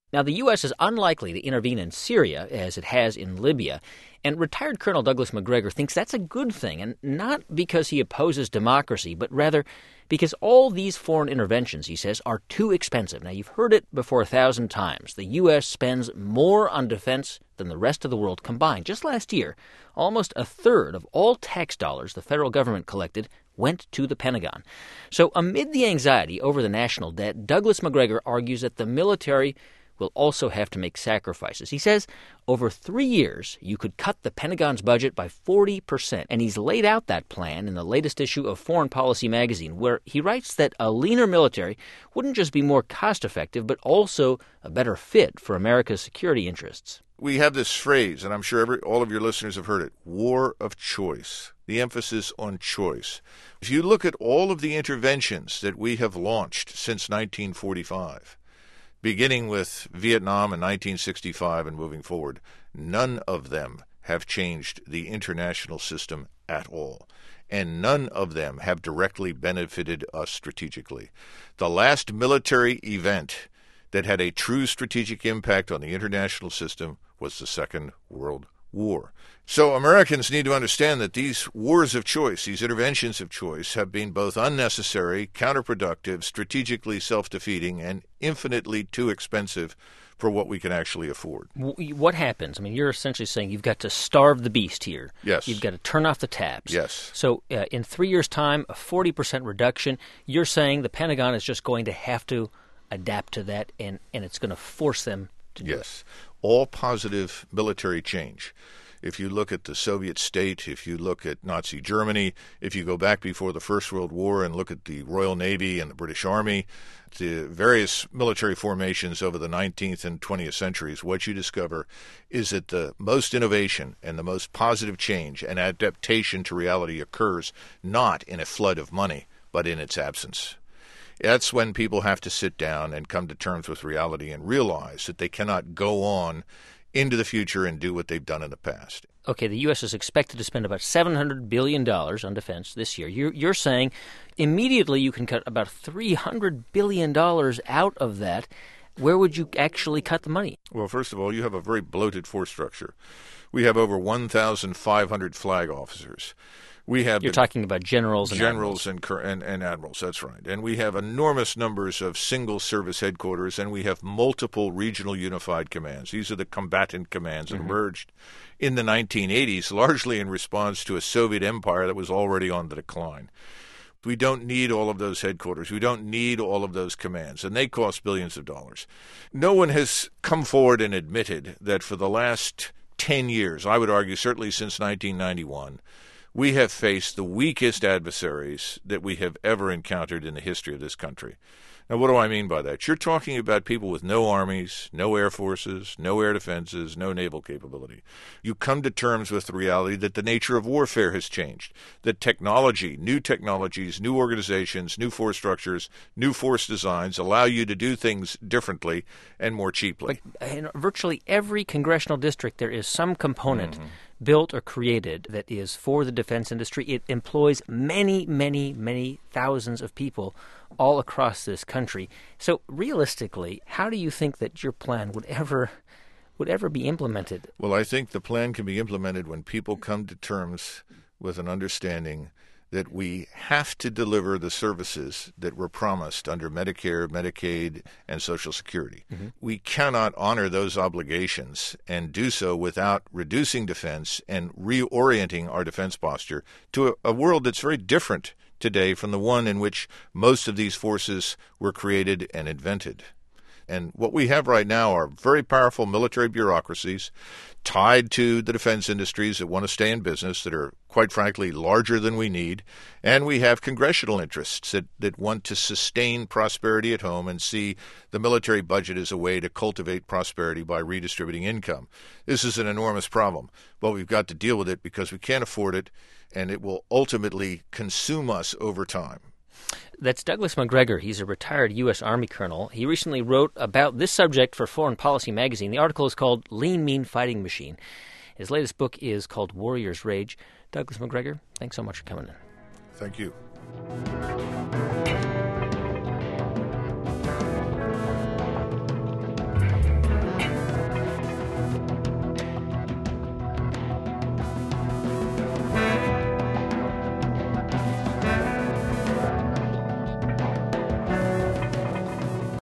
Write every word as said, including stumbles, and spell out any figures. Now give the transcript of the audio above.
Now, the U S is unlikely to intervene in Syria, as it has in Libya, and retired Colonel Douglas Macgregor thinks that's a good thing, and not because he opposes democracy, but rather because all these foreign interventions, he says, are too expensive. Now, you've heard it before a thousand times. The U S spends more on defense than the rest of the world combined. Just last year, almost a third of all tax dollars the federal government collected went to the Pentagon. So amid the anxiety over the national debt, Douglas Macgregor argues that the military will also have to make sacrifices. He says over three years, you could cut the Pentagon's budget by forty percent. And he's laid out that plan in the latest issue of Foreign Policy magazine, where he writes that a leaner military wouldn't just be more cost-effective, but also a better fit for America's security interests. We have this phrase, and I'm sure every, all of your listeners have heard it, war of choice, the emphasis on choice. If you look at all of the interventions that we have launched since nineteen forty-five, beginning with Vietnam in nineteen sixty-five and moving forward, none of them have changed the international system at all. And none of them have directly benefited us strategically. The last military event that had a true strategic impact on the international system was the Second World War. So Americans need to understand that these wars of choice, these interventions of choice, have been both unnecessary, counterproductive, strategically self-defeating, and infinitely too expensive for what we can actually afford. What happens? I mean, you're essentially saying you've got to starve the beast here. Yes. You've got to turn off the taps. Yes. So uh, in three years' time, a forty percent reduction. You're saying the Pentagon is just going to have to adapt to that, and, and it's going to force them to do it. Yes. All positive military change. If you look at the Soviet state, if you look at Nazi Germany, if you go back before the First World War and look at the Royal Navy and the British Army, the various military formations over the nineteenth and twentieth centuries, what you discover is that the most innovation and the most positive change and adaptation to reality occurs not in a flood of money, but in its absence. That's when people have to sit down and come to terms with reality and realize that they cannot go on into the future and do what they've done in the past. Okay, the U S is expected to spend about seven hundred billion dollars on defense this year. You're, you're saying immediately you can cut about three hundred billion dollars out of that. Where would you actually cut the money? Well, first of all, you have a very bloated force structure. We have over one thousand five hundred flag officers. We have You're talking about generals and generals admirals. and, and and admirals. That's right. And we have enormous numbers of single service headquarters, and we have multiple regional unified commands. These are the combatant commands that mm-hmm. emerged in the nineteen eighties, largely in response to a Soviet empire that was already on the decline. We don't need all of those headquarters. We don't need all of those commands, and they cost billions of dollars. No one has come forward and admitted that for the last ten years, I would argue certainly since nineteen ninety-one, we have faced the weakest adversaries that we have ever encountered in the history of this country. Now, what do I mean by that? You're talking about people with no armies, no air forces, no air defenses, no naval capability. You come to terms with the reality that the nature of warfare has changed, that technology, new technologies, new organizations, new force structures, new force designs allow you to do things differently and more cheaply. But in virtually every congressional district, there is some component mm-hmm. built or created that is for the defense industry. It employs many, many, many thousands of people all across this country. So realistically, how do you think that your plan would ever would ever be implemented? Well, I think the plan can be implemented when people come to terms with an understanding that we have to deliver the services that were promised under Medicare, Medicaid, and Social Security. Mm-hmm. We cannot honor those obligations and do so without reducing defense and reorienting our defense posture to a, a world that's very different today from the one in which most of these forces were created and invented. And what we have right now are very powerful military bureaucracies tied to the defense industries that want to stay in business, that are, quite frankly, larger than we need. And we have congressional interests that, that want to sustain prosperity at home and see the military budget as a way to cultivate prosperity by redistributing income. This is an enormous problem, but we've got to deal with it because we can't afford it, and it will ultimately consume us over time. That's Douglas Macgregor. He's a retired U S. Army colonel. He recently wrote about this subject for Foreign Policy magazine. The article is called Lean, Mean Fighting Machine. His latest book is called Warrior's Rage. Douglas Macgregor, thanks so much for coming in. Thank you.